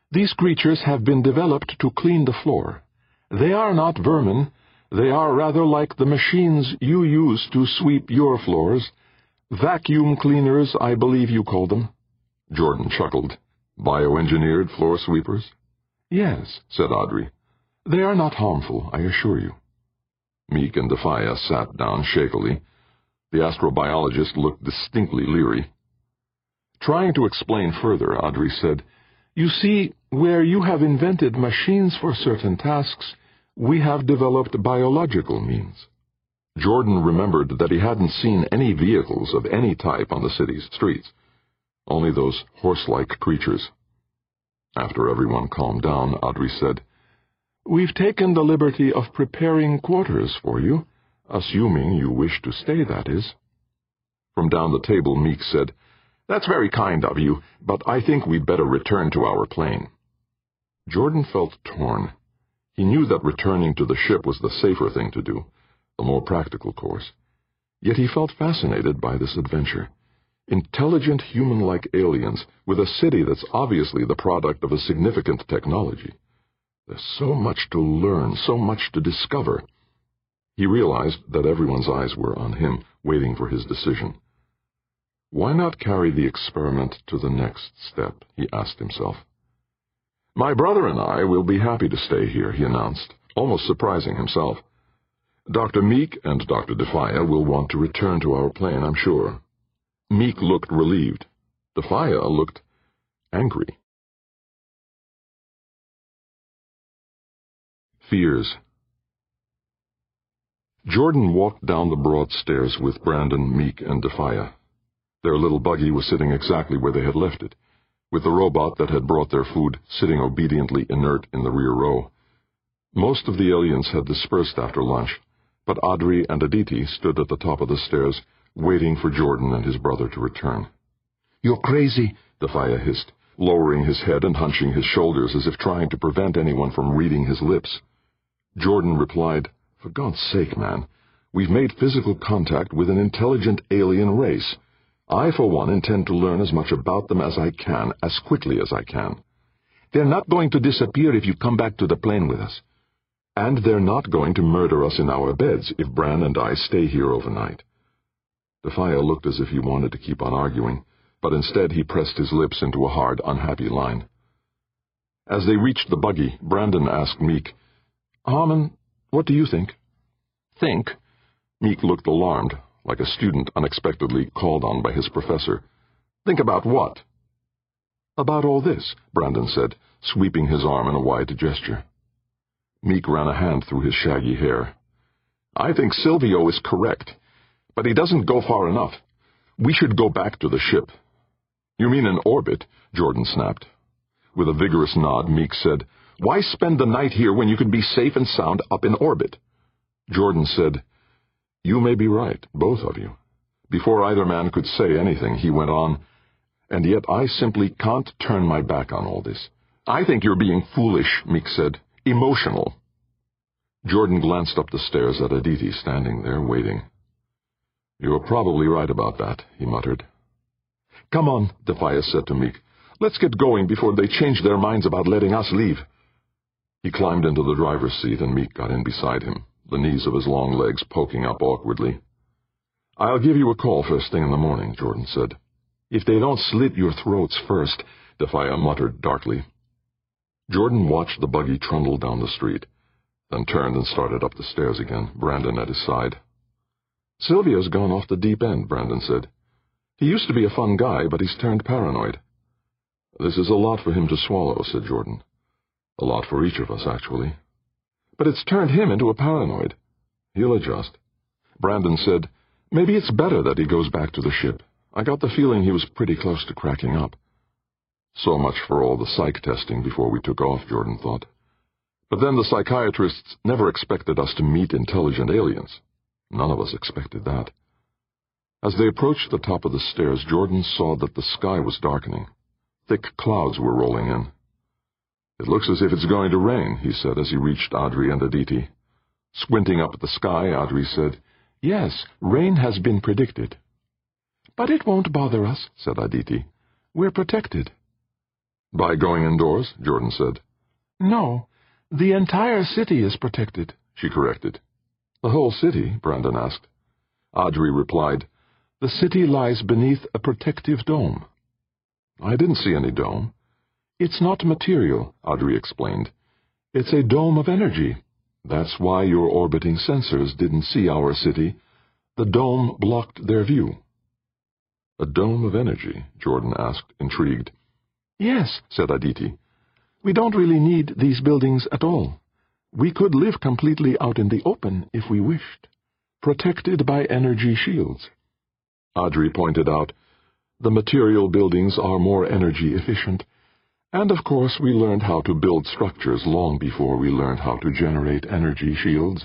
These creatures have been developed to clean the floor. They are not vermin. They are rather like the machines you use to sweep your floors. Vacuum cleaners, I believe you call them." Jordan chuckled. "Bioengineered floor sweepers?" "Yes," said Audrey. "They are not harmful, I assure you." Meek and Defia sat down shakily. The astrobiologist looked distinctly leery. Trying to explain further, Audrey said, "You see, where you have invented machines for certain tasks, we have developed biological means." Jordan remembered that he hadn't seen any vehicles of any type on the city's streets, only those horse-like creatures. After everyone calmed down, Audrey said, "We've taken the liberty of preparing quarters for you, assuming you wish to stay, that is." From down the table, Meek said, "That's very kind of you, but I think we'd better return to our plane." Jordan felt torn. He knew that returning to the ship was the safer thing to do, the more practical course. Yet he felt fascinated by this adventure. Intelligent human-like aliens with a city that's obviously the product of a significant technology. There's so much to learn, so much to discover. He realized that everyone's eyes were on him, waiting for his decision. Why not carry the experiment to the next step, he asked himself. "My brother and I will be happy to stay here," he announced, almost surprising himself. "Dr. Meek and Dr. Defia will want to return to our plane, I'm sure." Meek looked relieved. Defia looked angry. Fears. Jordan walked down the broad stairs with Brandon, Meek, and Defia. Their little buggy was sitting exactly where they had left it, with the robot that had brought their food sitting obediently inert in the rear row. Most of the aliens had dispersed after lunch, but Audrey and Aditi stood at the top of the stairs, waiting for Jordan and his brother to return. "You're crazy," Defia hissed, lowering his head and hunching his shoulders as if trying to prevent anyone from reading his lips. Jordan replied, "For God's sake, man, we've made physical contact with an intelligent alien race. I, for one, intend to learn as much about them as I can, as quickly as I can. They're not going to disappear if you come back to the plane with us. And they're not going to murder us in our beds if Bran and I stay here overnight." Defia looked as if he wanted to keep on arguing, but instead he pressed his lips into a hard, unhappy line. As they reached the buggy, Brandon asked Meek, "Harmon, what do you think?" "Think?" Meek looked alarmed, like a student unexpectedly called on by his professor. "Think about what?" "About all this," Brandon said, sweeping his arm in a wide gesture. Meek ran a hand through his shaggy hair. "I think Silvio is correct, but he doesn't go far enough. We should go back to the ship." "You mean in orbit?" Jordan snapped. With a vigorous nod, Meek said, "Why spend the night here when you could be safe and sound up in orbit?" Jordan said, "You may be right, both of you." Before either man could say anything, he went on, "And yet I simply can't turn my back on all this." "I think you're being foolish," Meek said. "Emotional." Jordan glanced up the stairs at Aditi standing there, waiting. "You're probably right about that," he muttered. "Come on," Defia said to Meek. "Let's get going before they change their minds about letting us leave." He climbed into the driver's seat and Meek got in beside him, the knees of his long legs poking up awkwardly. "I'll give you a call first thing in the morning," Jordan said. "If they don't slit your throats first," Defia muttered darkly. Jordan watched the buggy trundle down the street, then turned and started up the stairs again, Brandon at his side. "Silvio's gone off the deep end," Brandon said. "He used to be a fun guy, but he's turned paranoid." "This is a lot for him to swallow," said Jordan. "A lot for each of us, actually." "But it's turned him into a paranoid." "He'll adjust." Brandon said, "Maybe it's better that he goes back to the ship. I got the feeling he was pretty close to cracking up." So much for all the psych testing before we took off, Jordan thought. But then the psychiatrists never expected us to meet intelligent aliens. None of us expected that. As they approached the top of the stairs, Jordan saw that the sky was darkening. Thick clouds were rolling in. "It looks as if it's going to rain," he said as he reached Audrey and Aditi. Squinting up at the sky, Audrey said, "Yes, rain has been predicted." "But it won't bother us," said Aditi. "We're protected." By going indoors, Jordan said. No, the entire city is protected, she corrected. The whole city? Brandon asked. Audrey replied. The city lies beneath a protective dome. I didn't see any dome. It's not material, Audrey explained. It's a dome of energy. That's why your orbiting sensors didn't see our city. The dome blocked their view. A dome of energy? Jordan asked, intrigued. Yes, said Aditi. We don't really need these buildings at all. We could live completely out in the open if we wished, protected by energy shields. Audrey pointed out, the material buildings are more energy efficient, and of course we learned how to build structures long before we learned how to generate energy shields.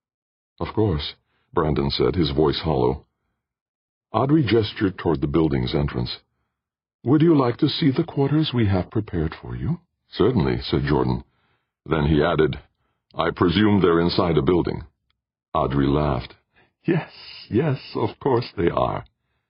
Of course, Brandon said, his voice hollow. Audrey gestured toward the building's entrance. Would you like to see the quarters we have prepared for you? Certainly, said Jordan. Then he added, I presume they're inside a building. Audrey laughed. Yes, of course they are.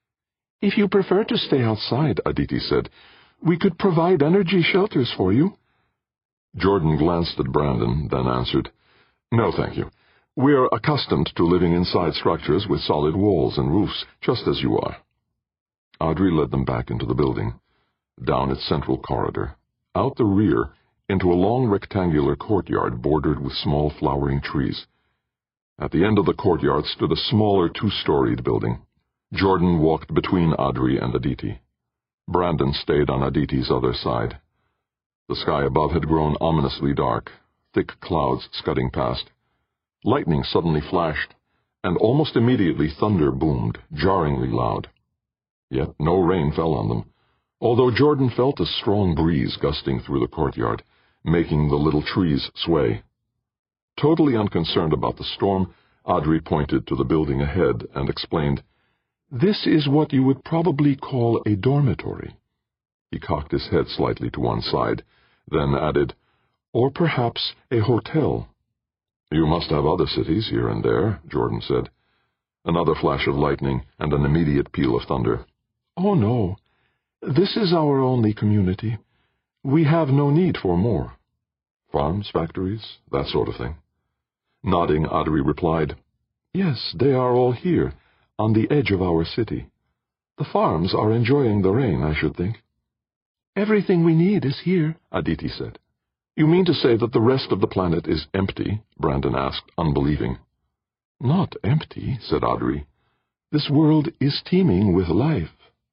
If you prefer to stay outside, Aditi said, we could provide energy shelters for you. Jordan glanced at Brandon, then answered, No, thank you. We're accustomed to living inside structures with solid walls and roofs, just as you are. Audrey led them back into the building, down its central corridor, out the rear, into a long rectangular courtyard bordered with small flowering trees. At the end of the courtyard stood a smaller two-storied building. Jordan walked between Audrey and Aditi. Brandon stayed on Aditi's other side. The sky above had grown ominously dark, thick clouds scudding past. Lightning suddenly flashed, and almost immediately thunder boomed, jarringly loud. Yet no rain fell on them, although Jordan felt a strong breeze gusting through the courtyard, making the little trees sway. Totally unconcerned about the storm, Audrey pointed to the building ahead and explained, This is what you would probably call a dormitory. He cocked his head slightly to one side, then added, Or perhaps a hotel. You must have other cities here and there, Jordan said. Another flash of lightning and an immediate peal of thunder. Oh, no. This is our only community. We have no need for more. Farms, factories, that sort of thing. Nodding, Audrey replied, Yes, they are all here, on the edge of our city. The farms are enjoying the rain, I should think. Everything we need is here, Aditi said. You mean to say that the rest of the planet is empty? Brandon asked, unbelieving. Not empty, said Audrey. This world is teeming with life.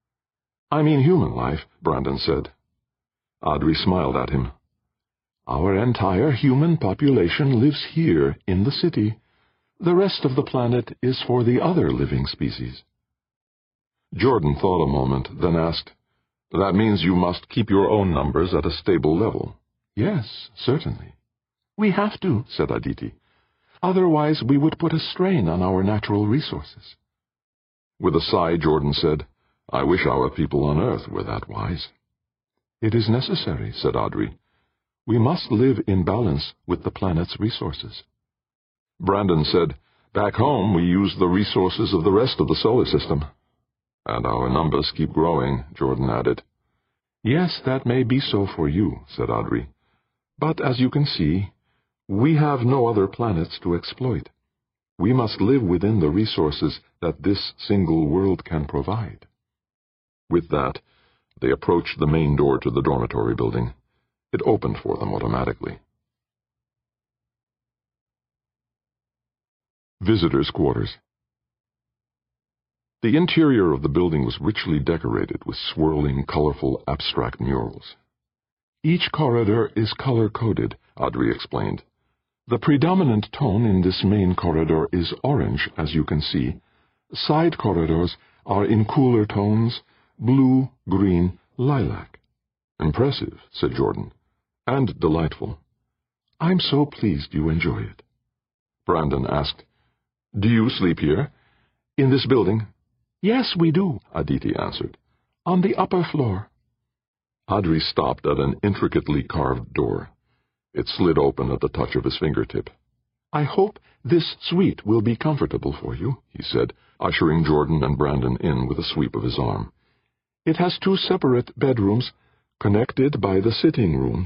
I mean human life, Brandon said. Audrey smiled at him. Our entire human population lives here in the city. The rest of the planet is for the other living species. Jordan thought a moment, then asked, That means you must keep your own numbers at a stable level. Yes, certainly. We have to, said Aditi. Otherwise we would put a strain on our natural resources. With a sigh, Jordan said, I wish our people on Earth were that wise. It is necessary, said Audrey. We must live in balance with the planet's resources. Brandon said, Back home we use the resources of the rest of the solar system. And our numbers keep growing, Jordan added. Yes, that may be so for you, said Audrey. But as you can see, we have no other planets to exploit. We must live within the resources that this single world can provide. With that, they approached the main door to the dormitory building. It opened for them automatically. Visitors' Quarters. The interior of the building was richly decorated with swirling, colorful, abstract murals. Each corridor is color-coded, Audrey explained. The predominant tone in this main corridor is orange, as you can see. Side corridors are in cooler tones, blue, green, lilac. Impressive, said Jordan, and delightful. I'm so pleased you enjoy it. Brandon asked, Do you sleep here? In this building? Yes, we do, Aditi answered. On the upper floor. Audrey stopped at an intricately carved door. It slid open at the touch of his fingertip. I hope this suite will be comfortable for you, he said, ushering Jordan and Brandon in with a sweep of his arm. It has 2 separate bedrooms, connected by the sitting room